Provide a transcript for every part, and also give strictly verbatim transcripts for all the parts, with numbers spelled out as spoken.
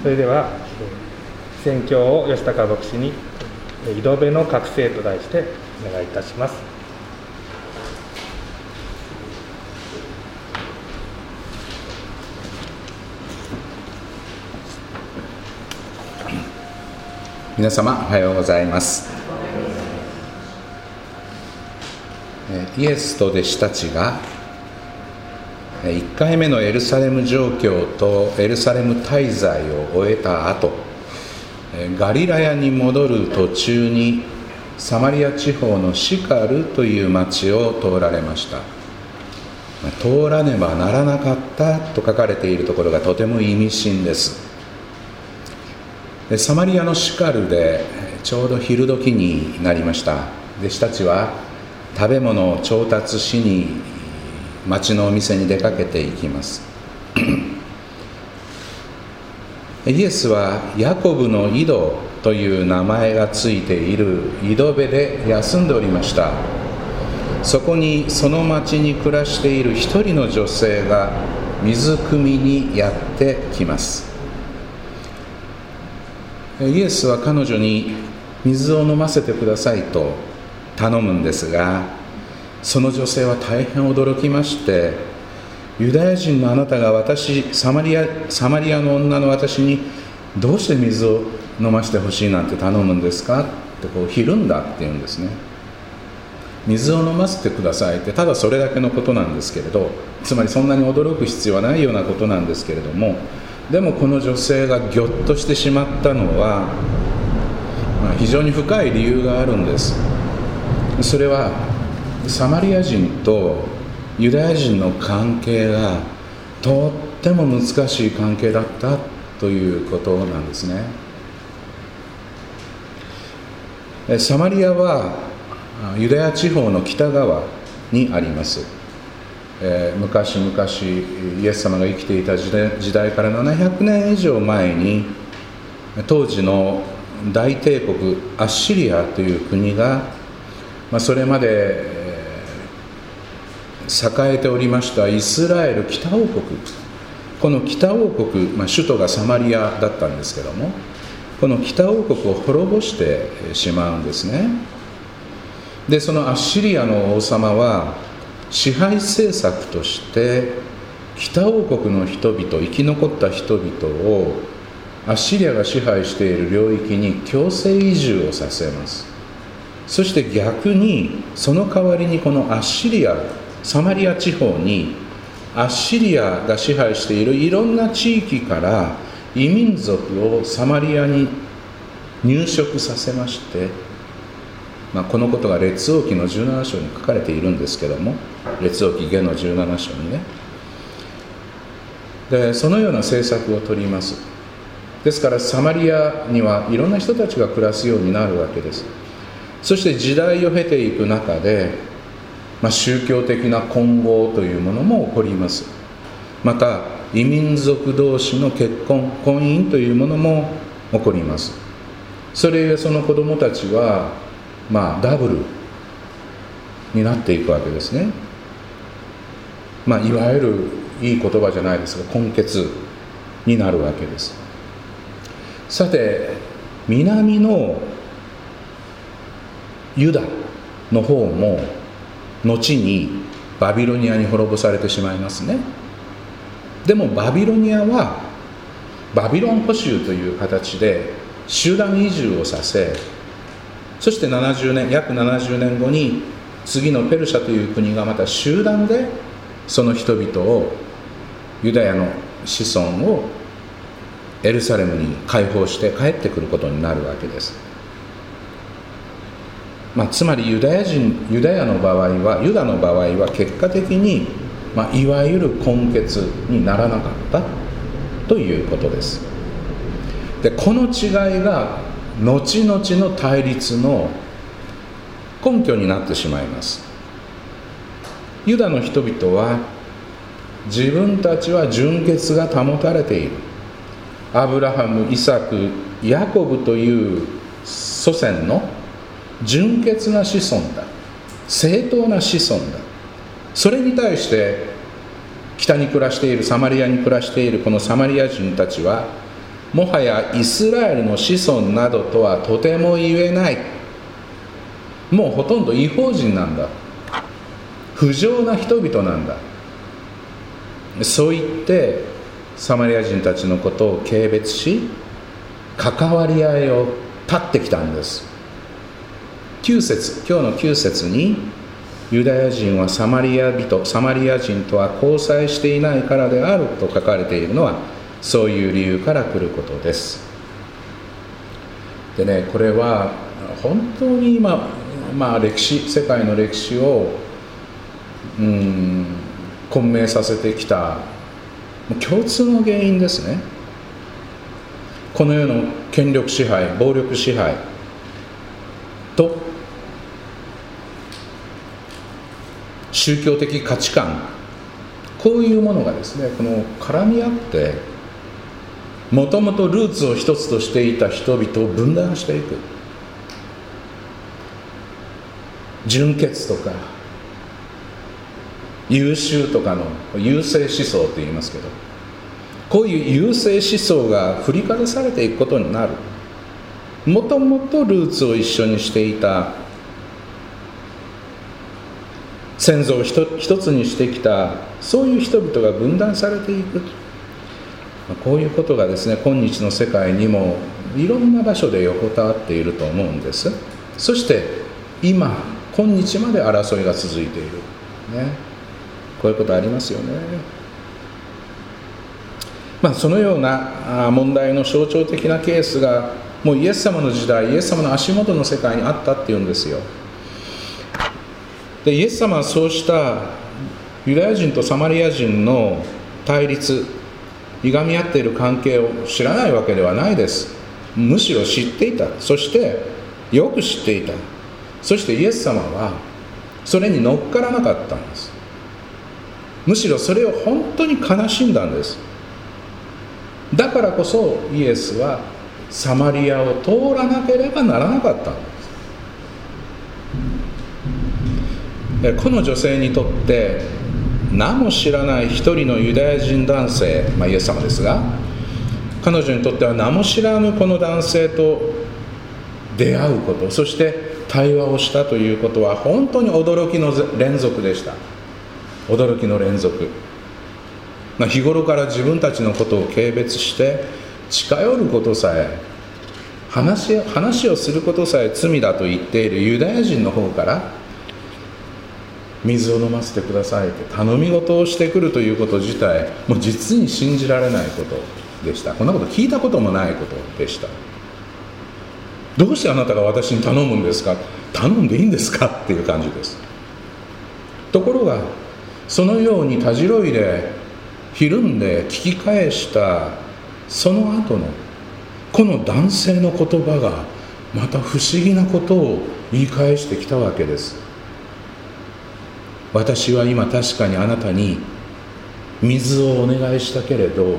それでは宣教を吉高牧師に井戸辺の覚醒と題してお願いいたします。 皆様おはようございます。イエスと弟子たちがいっかいめのエルサレム上京とエルサレム滞在を終えた後、ガリラヤに戻る途中にサマリア地方のシカルという町を通られました。通らねばならなかったと書かれているところがとても意味深です。サマリアのシカルでちょうど昼時になりました。弟子たちは食べ物を調達しに町のお店に出かけていきますイエスはヤコブの井戸という名前がついている井戸辺で休んでおりました。そこにその町に暮らしている一人の女性が水汲みにやってきます。イエスは彼女に水を飲ませてくださいと頼むんですが、その女性は大変驚きまして、ユダヤ人のあなたが私サマリア、サマリアの女の私にどうして水を飲ませてほしいなんて頼むんですかってこうひるんだって言うんですね。水を飲ませてくださいってただそれだけのことなんですけれど、つまりそんなに驚く必要はないようなことなんですけれども、でもこの女性がぎょっとしてしまったのは、まあ、非常に深い理由があるんです。それはサマリア人とユダヤ人の関係がとっても難しい関係だったということなんですね。サマリアはユダヤ地方の北側にあります。えー、昔々イエス様が生きていた時代、時代からななひゃくねん以上前に当時の大帝国アッシリアという国が、まあ、それまで、えー、栄えておりましたイスラエル北王国、この北王国、まあ、首都がサマリアだったんですけども、この北王国を滅ぼしてしまうんですね。でそのアッシリアの王様は支配政策として北王国の人々、生き残った人々をアッシリアが支配している領域に強制移住をさせます。そして逆にその代わりにこのアッシリア、サマリア地方にアッシリアが支配しているいろんな地域から異民族をサマリアに入植させまして、まあ、このことが列王記のじゅうなな章に書かれているんですけども、列王記下のじゅうなな章にね。でそのような政策を取ります。ですからサマリアにはいろんな人たちが暮らすようになるわけです。そして時代を経ていく中で、まあ、宗教的な混合というものも起こります。また異民族同士の結婚、婚姻というものも起こります。それゆえその子どもたちはまあダブルになっていくわけですね。まあいわゆるいい言葉じゃないですが混血になるわけです。さて南のユダの方も後にバビロニアに滅ぼされてしまいますね。でもバビロニアはバビロン捕囚という形で集団移住をさせ、そしてななじゅうねん、約ななじゅうねんごに次のペルシャという国がまた集団でその人々を、ユダヤの子孫をエルサレムに解放して帰ってくることになるわけです。まあ、つまりユダヤ人、ユダヤの場合は、ユダの場合は結果的に、まあ、いわゆる混血にならなかったということです。でこの違いが後々の対立の根拠になってしまいます。ユダの人々は自分たちは純血が保たれている、アブラハム、イサク、ヤコブという祖先の純血な子孫だ、正当な子孫だ。それに対して北に暮らしている、サマリアに暮らしているこのサマリア人たちはもはやイスラエルの子孫などとはとても言えない。もうほとんど異邦人なんだ、不浄な人々なんだ、そう言ってサマリア人たちのことを軽蔑し、関わり合いを断ってきたんです。きゅう節、今日のきゅう節に、ユダヤ人はサマリア人、サマリア人とは交際していないからであると書かれているのは、そういう理由から来ることです。でね、これは本当に今、まあ、歴史、世界の歴史をうーん混迷させてきた共通の原因ですね。この世の権力支配、暴力支配と宗教的価値観、こういうものがですね、この絡み合ってもともとルーツを一つとしていた人々を分断していく。純血とか優秀とかの優勢思想と言いますけど、こういう優勢思想が振りかざされていくことになる。もともとルーツを一緒にしていた、先祖を一つにしてきた、そういう人々が分断されていく。こういうことがですね、今日の世界にもいろんな場所で横たわっていると思うんです。そして今今日まで争いが続いている、ね、こういうことありますよね。まあ、そのような問題の象徴的なケースがもうイエス様の時代、イエス様の足元の世界にあったっていうんですよ。でイエス様はそうしたユダヤ人とサマリア人の対立、いがみ合っている関係を知らないわけではないです。むしろ知っていた。そしてよく知っていた。そしてイエス様はそれに乗っからなかったんです。むしろそれを本当に悲しんだんです。だからこそイエスはサマリアを通らなければならなかったんです。この女性にとって名も知らない一人のユダヤ人男性、まあ、イエス様ですが、彼女にとっては名も知らぬこの男性と出会うこと、そして対話をしたということは本当に驚きの連続でした。驚きの連続。まあ、日頃から自分たちのことを軽蔑して近寄ることさえ、話、話をすることさえ罪だと言っているユダヤ人の方から水を飲ませてくださいって頼み事をしてくるということ自体、もう実に信じられないことでした。こんなこと聞いたこともないことでした。どうしてあなたが私に頼むんですか、頼んでいいんですかっていう感じです。ところがそのようにたじろいでひるんで聞き返したその後のこの男性の言葉がまた不思議なことを言い返してきたわけです。私は今確かにあなたに水をお願いしたけれど、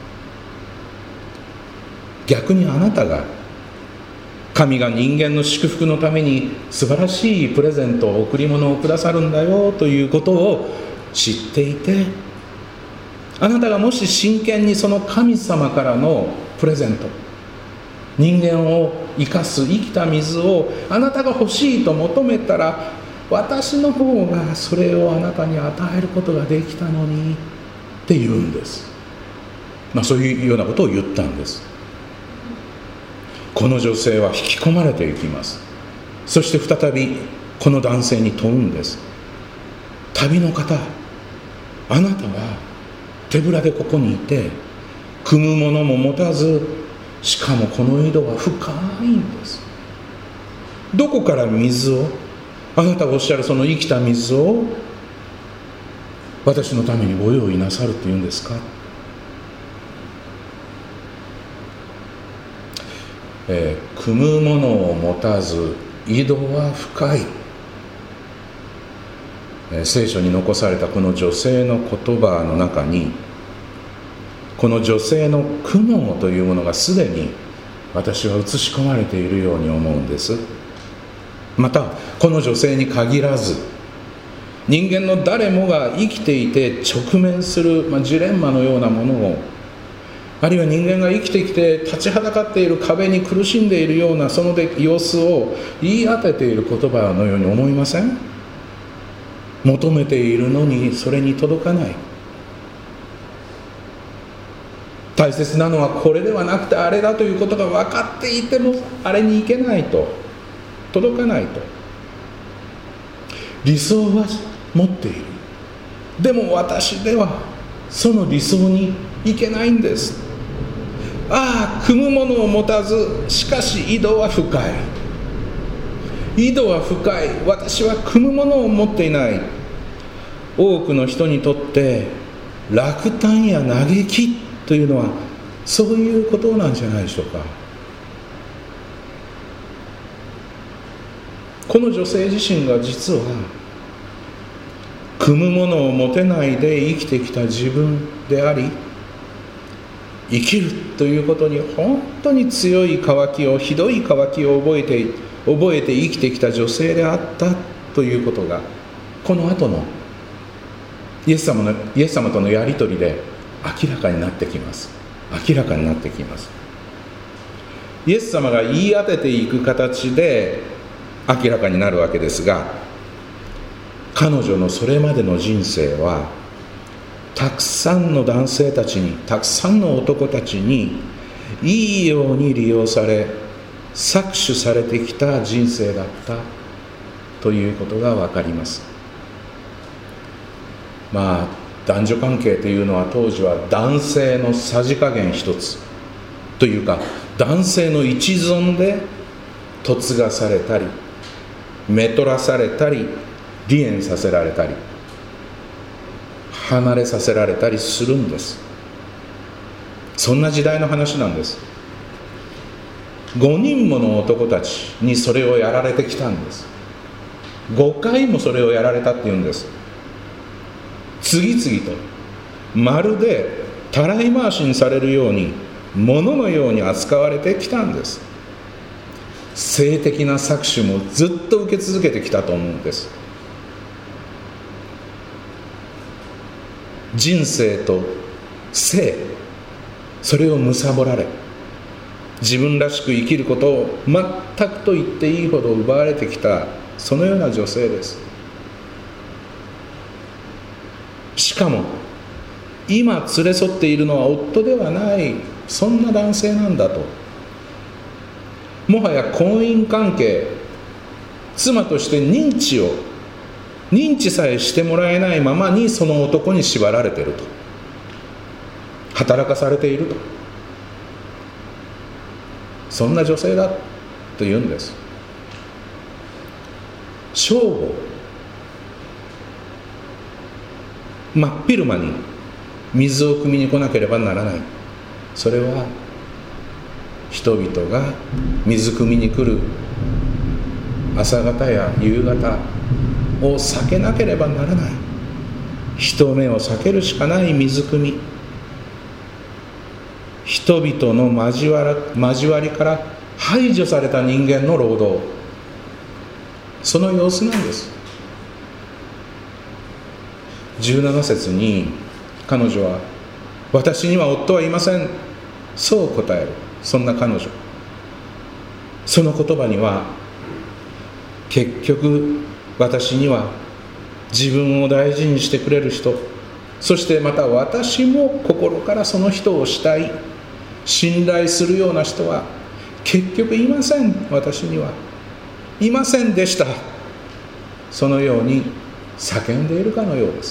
逆にあなたが神が人間の祝福のために素晴らしいプレゼント、贈り物をくださるんだよということを知っていて、あなたがもし真剣にその神様からのプレゼント、人間を生かす生きた水をあなたが欲しいと求めたら、私の方がそれをあなたに与えることができたのにって言うんです。まあ、そういうようなことを言ったんです。この女性は引き込まれていきます。そして再びこの男性に問うんです。旅の方、あなたは手ぶらでここにいて、汲むものも持たず、しかもこの井戸は深いんです。どこから水を、あなたがおっしゃるその生きた水を私のためにご用意なさるというんですか。えー、汲むものを持たず井戸は深い、えー、聖書に残されたこの女性の言葉の中に、この女性の苦悩というものがすでに私は映し込まれているように思うんです。またこの女性に限らず、人間の誰もが生きていて直面する、まあ、ジレンマのようなものをあるいは人間が生きてきて立ちはだかっている壁に苦しんでいるようなその様子を言い当てている言葉のように思いません？求めているのにそれに届かない。大切なのはこれではなくてあれだということが分かっていてもあれに行けないと、届かないと。理想は持っている。でも私ではその理想に行けないんです。ああ、組むものを持たず、しかし井戸は深い。井戸は深い。私は組むものを持っていない。多くの人にとって落胆や嘆きというのはそういうことなんじゃないでしょうか。この女性自身が実は組むものを持てないで生きてきた自分であり、生きるということに本当に強い渇きを、ひどい渇きを覚えて覚えて生きてきた女性であったということが、この後のイエス様のイエス様とのやり取りで明らかになってきます。明らかになってきます。イエス様が言い当てていく形で明らかになるわけですが、彼女のそれまでの人生はたくさんの男性たちに、たくさんの男たちにいいように利用され搾取されてきた人生だったということが分かります。まあ男女関係というのは当時は男性のさじ加減一つというか、男性の一存で嫁がされたりめとらされたり離縁させられたり離れさせられたりするんです。そんな時代の話なんです。ごにんもの男たちにそれをやられてきたんです。ごかいもそれをやられたっていうんです。次々とまるでたらい回しにされるように物のように扱われてきたんです。性的な搾取もずっと受け続けてきたと思うんです。人生と性、それを貪られ、自分らしく生きることを全くと言っていいほど奪われてきた、そのような女性です。しかも今連れ添っているのは夫ではない、そんな男性なんだと。もはや婚姻関係、妻として認知を認知さえしてもらえないままにその男に縛られていると、働かされていると、そんな女性だというんです。正午真っ昼間に水を汲みに来なければならない。それは人々が水汲みに来る朝方や夕方を避けなければならない。人目を避けるしかない水汲み、人々の交わら、交わりから排除された人間の労働、その様子なんです。じゅうなな節に彼女は、私には夫はいません、そう答える。そんな彼女、その言葉には、結局私には自分を大事にしてくれる人、そしてまた私も心からその人を慕い信頼するような人は結局いません、私にはいませんでした、そのように叫んでいるかのようです。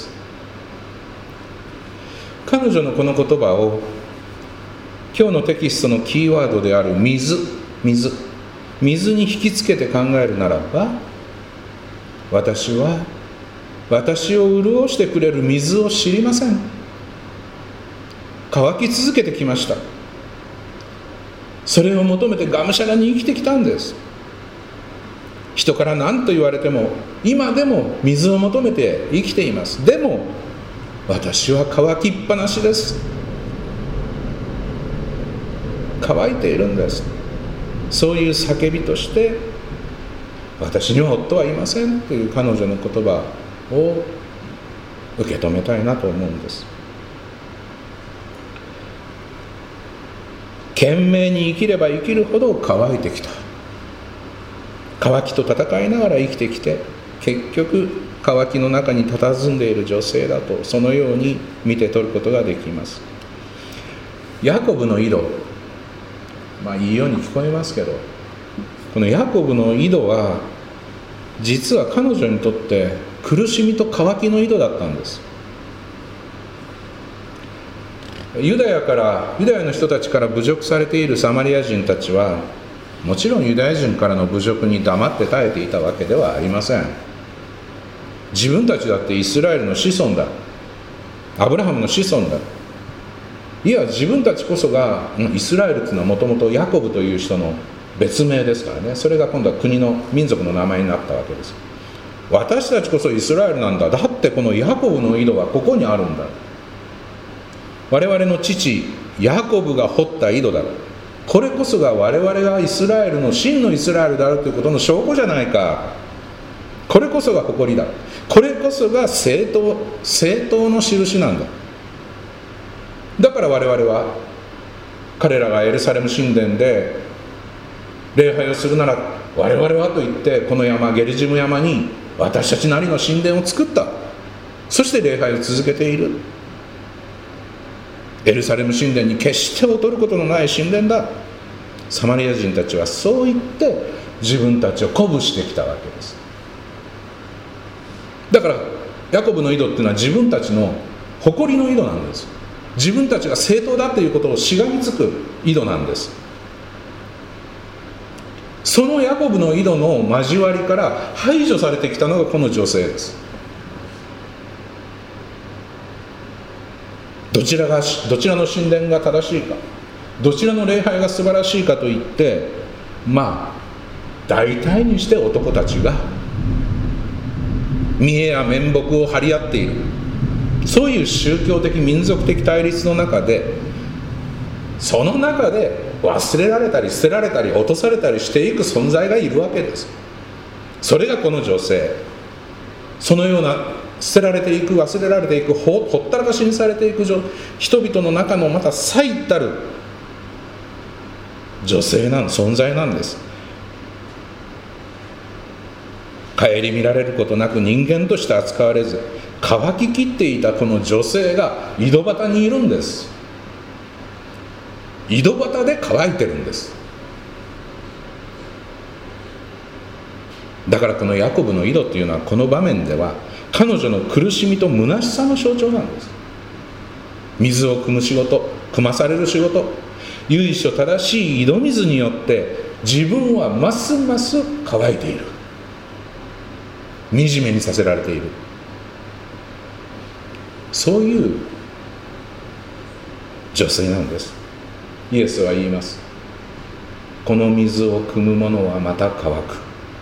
彼女のこの言葉を今日のテキストのキーワードである水水水に引きつけて考えるならば、私は私を潤してくれる水を知りません。乾き続けてきました。それを求めてがむしゃらに生きてきたんです。人から何と言われても今でも水を求めて生きています。でも私は乾きっぱなしです。乾いているんです。そういう叫びとして、私には夫はいませんという彼女の言葉を受け止めたいなと思うんです。 懸命に生きれば生きるほど乾いてきた。渇きと戦いながら生きてきて、結局渇きの中に佇んでいる女性だと、そのように見て取ることができます。ヤコブの井戸、まあいいように聞こえますけど、このヤコブの井戸は実は彼女にとって苦しみと渇きの井戸だったんです。ユダヤからユダヤの人たちから侮辱されているサマリア人たちは、もちろんユダヤ人からの侮辱に黙って耐えていたわけではありません。自分たちだってイスラエルの子孫だ、アブラハムの子孫だ、いや自分たちこそが、イスラエルというのはもともとヤコブという人の別名ですからね、それが今度は国の民族の名前になったわけです。私たちこそイスラエルなんだ、だってこのヤコブの井戸はここにあるんだ、我々の父ヤコブが掘った井戸だ、これこそが我々がイスラエルの真のイスラエルであるということの証拠じゃないか、これこそが誇りだ、これこそが正当正当の印なんだ。だから我々は彼らがエルサレム神殿で礼拝をするなら、我々はと言ってこの山ゲリジム山に私たちなりの神殿を作った。そして礼拝を続けている。エルサレム神殿に決して劣ることのない神殿だ。サマリア人たちはそう言って自分たちを鼓舞してきたわけです。だからヤコブの井戸っていうのは自分たちの誇りの井戸なんです。自分たちが正当だということをしがみつく井戸なんです。そのヤコブの井戸の交わりから排除されてきたのがこの女性です。どちらがどちらの神殿が正しいか、どちらの礼拝が素晴らしいかといって、まあ大体にして男たちが見栄や面目を張り合っている、そういう宗教的民族的対立の中で、その中で忘れられたり捨てられたり落とされたりしていく存在がいるわけです。それがこの女性。そのような捨てられていく、忘れられていく、ほ, ほったらかしにされていく人々の中のまた最たる女性な存在なんです。顧みられることなく人間として扱われず、乾ききっていたこの女性が井戸端にいるんです。井戸端で乾いてるんです。だからこのヤコブの井戸っていうのは、この場面では彼女の苦しみと虚しさの象徴なんです。水を汲む仕事、汲まされる仕事、由緒正しい井戸水によって自分はますます乾いている、惨めにさせられている、そういう女性なんです。イエスは言います。この水を汲む者はまた乾く。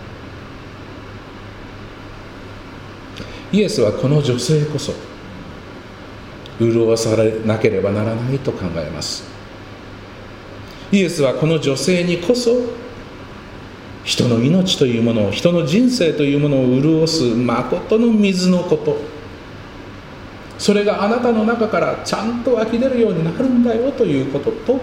イエスはこの女性こそ潤わされなければならないと考えます。イエスはこの女性にこそ人の命というものを、人の人生というものを潤す誠の水のこと、それがあなたの中からちゃんと湧き出るようになるんだよということと、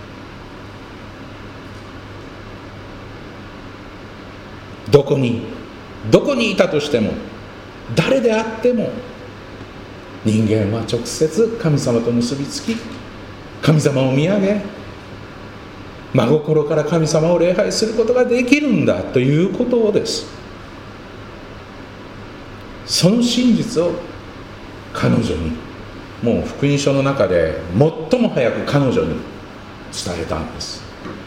どこにどこにいたとしても、誰であっても、人間は直接神様と結びつき、神様を見上げ、真心から神様を礼拝することができるんだということをです。その真実を彼女に、もう福音書の中で最も早く彼女に伝えたんです。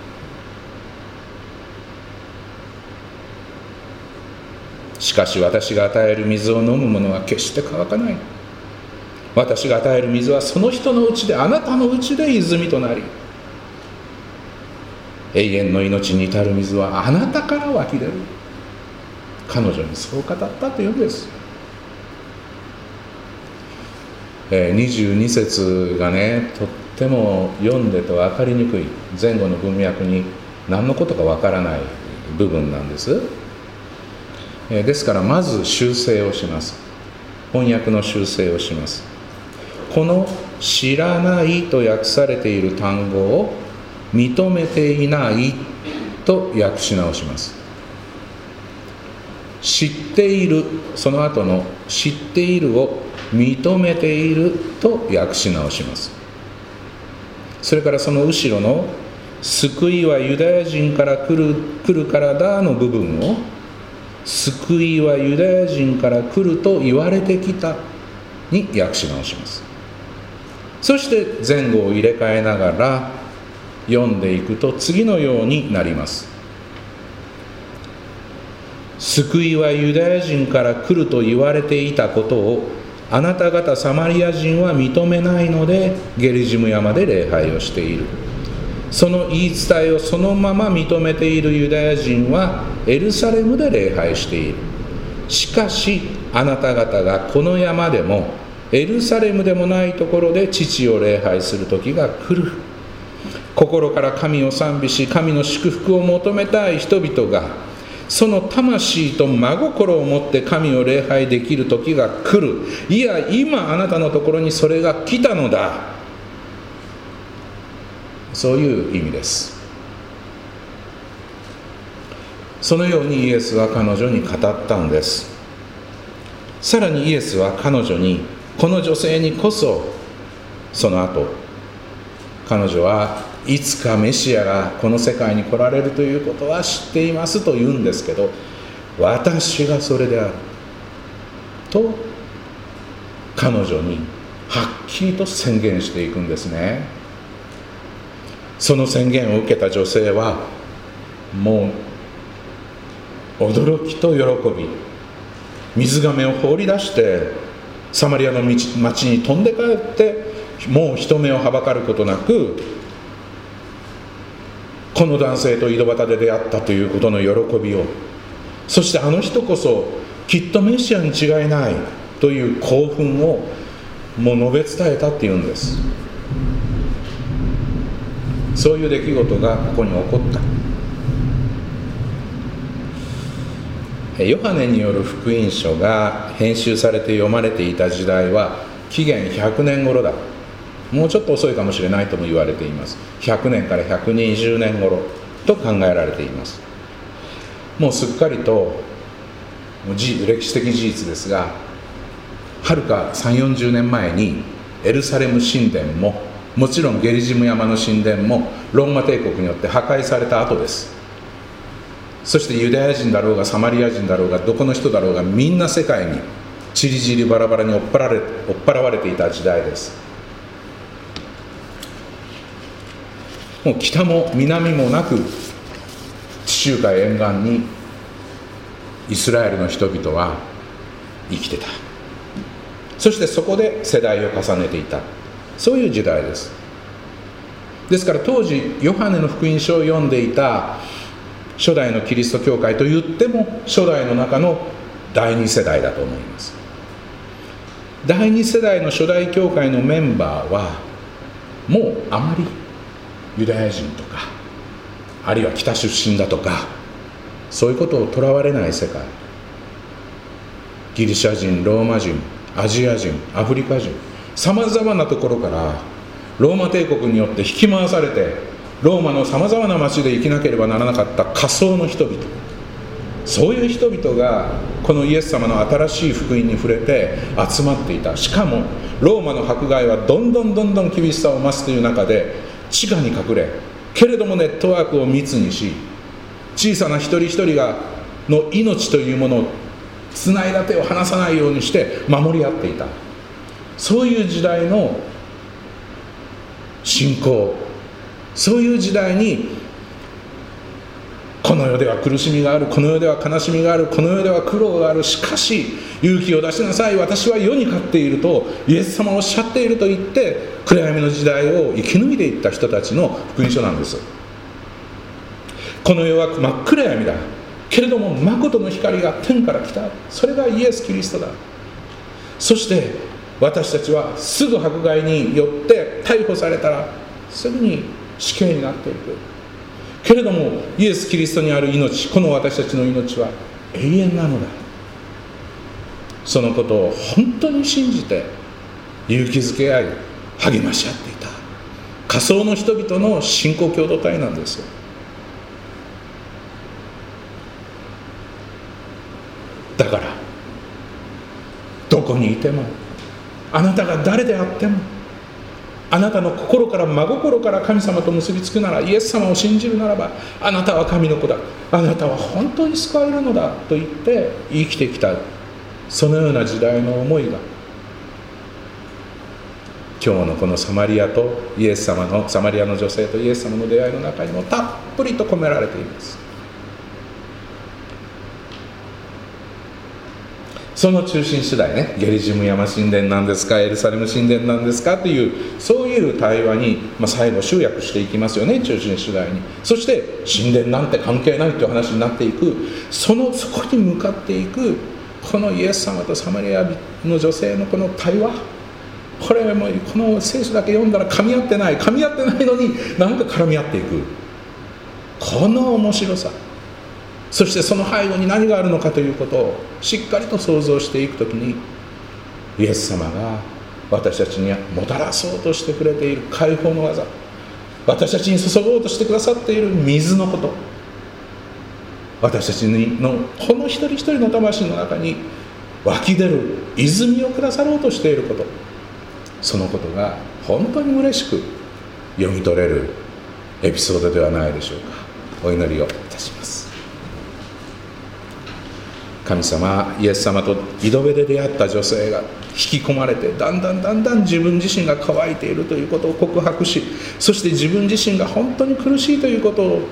しかし私が与える水を飲む者は決して乾かない。私が与える水はその人のうちで、あなたのうちで泉となり、永遠の命に至る水はあなたから湧き出る。彼女にそう語ったというんです。にじゅうに節がね、とっても読んでと分かりにくい、前後の文脈に何のことか分からない部分なんです。ですからまず修正をします。翻訳の修正をします。この知らないと訳されている単語を認めていないと訳し直します。知っている、その後の知っているを認めていると訳し直します。それからその後ろの救いはユダヤ人から来る、来るからだの部分を救いはユダヤ人から来ると言われてきたに訳し直します。そして前後を入れ替えながら読んでいくと次のようになります。救いはユダヤ人から来ると言われていたことをあなた方サマリア人は認めないのでゲリジム山で礼拝をしている。その言い伝えをそのまま認めているユダヤ人はエルサレムで礼拝している。しかしあなた方がこの山でもエルサレムでもないところで父を礼拝する時が来る。心から神を賛美し神の祝福を求めたい人々がその魂と真心を持って神を礼拝できる時が来る。いや今あなたのところにそれが来たのだ。そういう意味です。そのようにイエスは彼女に語ったんです。さらにイエスは彼女に、この女性にこそその後彼女はいつかメシアがこの世界に来られるということは知っていますと言うんですけど、私がそれであると彼女にはっきりと宣言していくんですね。その宣言を受けた女性はもう驚きと喜び、水がめを放り出してサマリアの町に飛んで帰って、もう人目をはばかることなくこの男性と井戸端で出会ったということの喜びを、そしてあの人こそきっとメシアに違いないという興奮をもう述べ伝えたっていうんです。そういう出来事がここに起こった。ヨハネによる福音書が編集されて読まれていた時代は紀元ひゃくねん頃だ。もうちょっと遅いかもしれないとも言われています。ひゃくねんからひゃくにじゅうねん頃と考えられています。もうすっかりともう歴史的事実ですが、はるかさんじゅうよんじゅうねんまえにエルサレム神殿ももちろんゲリジム山の神殿もローマ帝国によって破壊された後です。そしてユダヤ人だろうがサマリア人だろうがどこの人だろうがみんな世界にちりぢりバラバラに追っ払われ、追っ払われていた時代です。もう北も南もなく地中海沿岸にイスラエルの人々は生きてた。そしてそこで世代を重ねていた。そういう時代です。ですから当時ヨハネの福音書を読んでいた初代のキリスト教会といっても初代の中の第二世代だと思います。第二世代の初代教会のメンバーはもうあまりユダヤ人とかあるいは北出身だとかそういうことをとらわれない世界、ギリシャ人、ローマ人、アジア人、アフリカ人、さまざまなところからローマ帝国によって引き回されてローマのさまざまな町で生きなければならなかった仮想の人々、そういう人々がこのイエス様の新しい福音に触れて集まっていた。しかもローマの迫害はどんどんどんどん厳しさを増すという中で地下に隠れ、けれどもネットワークを密にし、小さな一人一人がの命というものをつないだ手を離さないようにして守り合っていた。そういう時代の信仰、そういう時代にこの世では苦しみがある、この世では悲しみがある、この世では苦労がある、しかし勇気を出しなさい、私は世に勝っているとイエス様はおっしゃっていると言って暗闇の時代を生き抜いていった人たちの福音書なんです。この世は真っ暗闇だけれども誠の光が天から来た、それがイエス・キリストだ。そして私たちはすぐ迫害によって逮捕されたらすぐに死刑になっていくけれども、イエス・キリストにある命、この私たちの命は永遠なのだ。そのことを本当に信じて勇気づけ合い励まし合っていた。 仮想の人々の信仰共同体なんですよ。だからどこにいても、あなたが誰であっても、あなたの心から真心から神様と結びつくなら、イエス様を信じるならば、あなたは神の子だ、あなたは本当に救われるのだと言って生きてきた、そのような時代の思いが今日のこのサマリアとイエス様のサマリアの女性とイエス様の出会いの中にもたっぷりと込められています。その中心次第ね、ゲリジム山神殿なんですか、エルサレム神殿なんですかという、そういう対話に、まあ、最後集約していきますよね、中心次第に。そして神殿なんて関係ないという話になっていく、そのそこに向かっていくこのイエス様とサマリアの女性のこの対話、これもこの聖書だけ読んだら噛み合ってない噛み合ってないのになんか絡み合っていく、この面白さ、そしてその背後に何があるのかということをしっかりと想像していくときに、イエス様が私たちにもたらそうとしてくれている解放の技、私たちに注ごうとしてくださっている水のこと、私たちのこの一人一人の魂の中に湧き出る泉をくださろうとしていること、そのことが本当に嬉しく読み取れるエピソードではないでしょうか。お祈りをいたします。神様、イエス様と井戸辺で出会った女性が引き込まれて、だんだんだんだん自分自身が乾いているということを告白し、そして自分自身が本当に苦しいということを、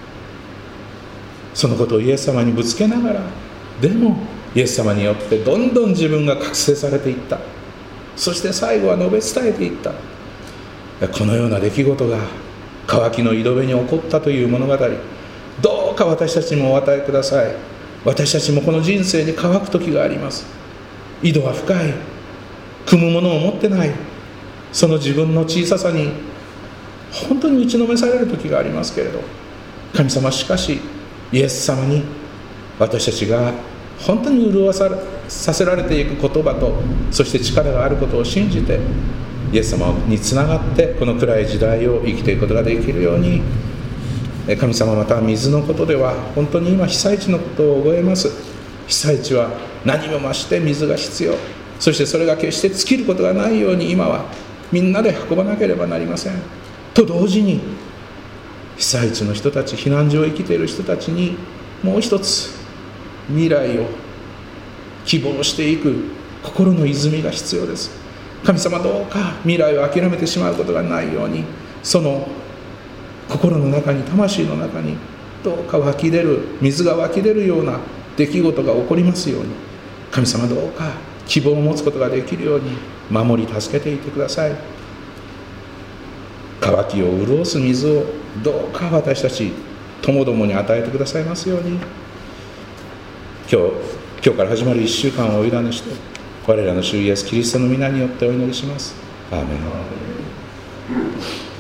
そのことをイエス様にぶつけながら、でもイエス様によってどんどん自分が覚醒されていった。そして最後は述べ伝えていった。このような出来事が渇きの井戸辺に起こったという物語、どうか私たちにもお与えください。私たちもこの人生に乾く時があります。井戸は深い、汲むものを持ってない、その自分の小ささに本当に打ちのめされる時がありますけれど、神様、しかしイエス様に私たちが本当に潤わささせられていく言葉と、そして力があることを信じて、イエス様につながってこの暗い時代を生きていくことができるように、神様、また水のことでは本当に今被災地のことを覚えます。被災地は何も増して水が必要、そしてそれが決して尽きることがないように今はみんなで運ばなければなりません。と同時に被災地の人たち、避難所を生きている人たちにもう一つ未来を希望していく心の泉が必要です。神様、どうか未来を諦めてしまうことがないように、その心の中に、魂の中にどうか湧き出る水が湧き出るような出来事が起こりますように、神様、どうか希望を持つことができるように守り助けていてください。渇きを潤す水をどうか私たちともどもに与えてくださいますように、今日今日から始まるいっしゅうかんをお委ねして、我らの主イエスキリストの皆によってお祈りします。アーメン。